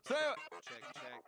Say it. Check, check.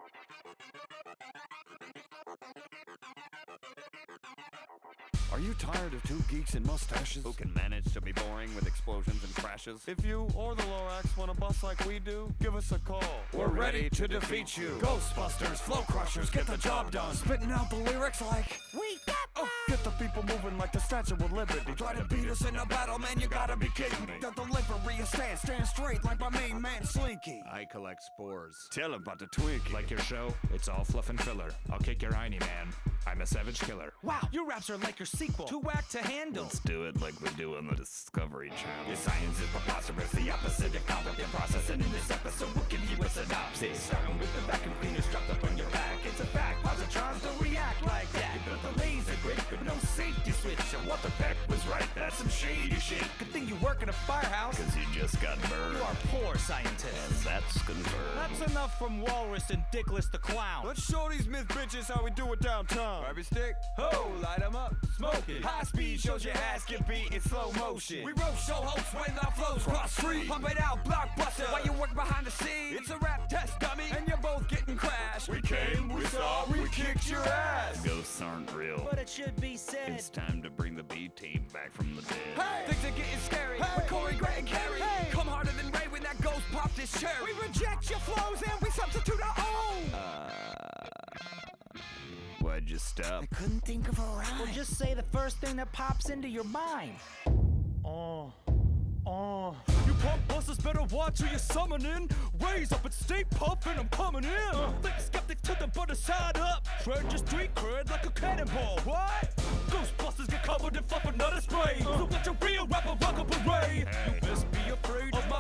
Are you tired of two geeks and mustaches who can manage to be boring with explosions and crashes? If you or the Lorax want to bust like we do, give us a call. We're ready to defeat you. Ghostbusters, flow crushers, get the job done. Spitting out the lyrics like we got one. Get the people moving like the Statue of Liberty. Try to beat us in a battle, man, you gotta be kidding me. The delivery is stand straight like my main man Slinky. I collect spores. Tell him about the Twinkie. Like your show, it's all fluff and filler. I'll kick your hiney, man. I'm a savage killer. Wow, your raps are like your sequel. Too whack to handle. Let's do it like we do on the Discovery Channel. Your science is preposterous, the opposite of competent processing. In this episode, we'll give you a synopsis. Starting with the vacuum cleaner strapped up on your back. It's a fact, positrons don't react like that. You built a laser grid, but no safety switch. And what the heck was right, that's some shady shit. Good thing you work in a firehouse. Cause you just got burned. You are poor scientist. And that's confirmed. That's enough from Walrus and Dickless the Clown. Let's show these myth bitches how we do it downtown. Grab your stick, ho, light 'em up, smoke it. High speed shows your ass get beat in slow motion. We roast show hosts when our flows cross street. Pump it out, blockbuster, while you work behind the scenes. It's a rap test, dummy, and you're both getting crashed. We came, we saw, we kicked your ass. Ghosts aren't real, But it should be said. it's time to bring the B-team back from the dead. Hey! Things are getting scary, with Corey, Grant, and Carrie. Come harder than Ray when that ghost popped his cherry. We reject your flows and we substitute our own. Why'd you stop? Couldn't think of a rhyme. Well, just say the first thing that pops into your mind. You punk busters better watch who you're summoning. Raise up and stay puffin', I'm coming in. Think skeptic to the butter side up. Tread your street cred like a cannonball. What? Ghostbusters get covered in fluff and another spray. So let your real rapper rock a parade. You best be afraid of my